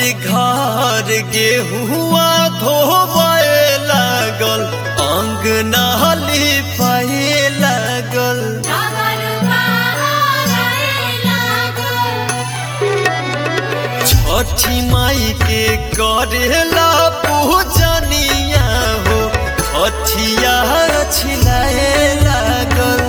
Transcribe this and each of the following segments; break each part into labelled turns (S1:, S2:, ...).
S1: घर गेहुआ धोबे लागल, अंगना लिपाए लागल। छठी माई के करेला पूजनिया हो, छठिया छिलाए लागल।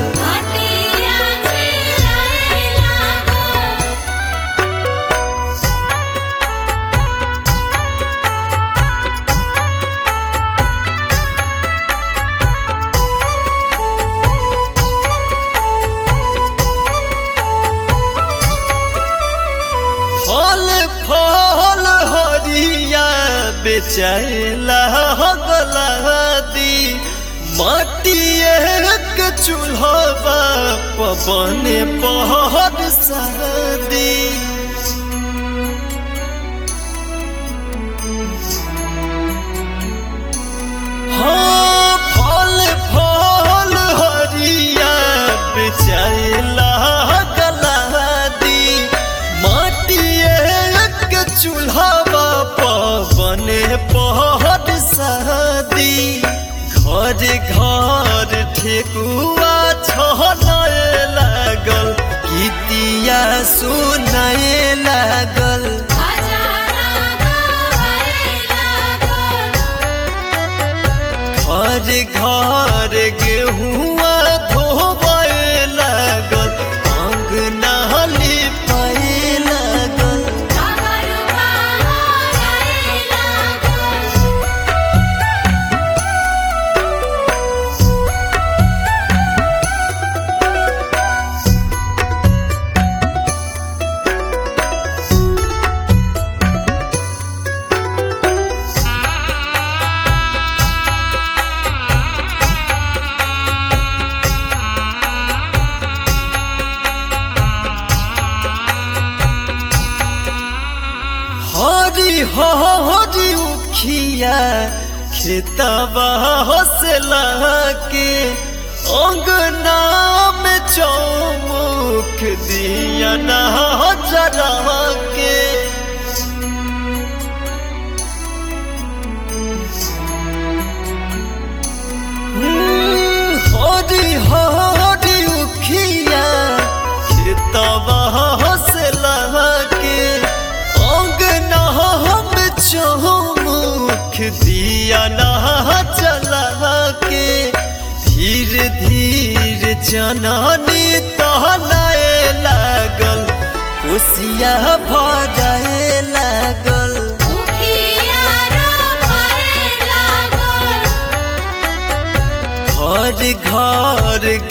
S1: फल फल हरिया बेचाइला गलादी, माटिए के चूल्हा पवन पहर शादी। हाँ फल फल हरिया बेचाइला चूल्हा पवन पहर शादी। घर घर ठेकुआ छनाए लागल, गीतिया सुनाए लागल। घर घर गेहुआ धोबे लागल, अंगना लिपाए लागल। हरी हरी उखिया खेतवा हौसला के, अंगना में चौमुख दिया ना जरा के। हरी हरी उखिया खेतवा हौसला के, चौमुख दिया ना जला के। धीरे धीरे जननी तहलाए लागल, कोसिया भराए लागल। घर घर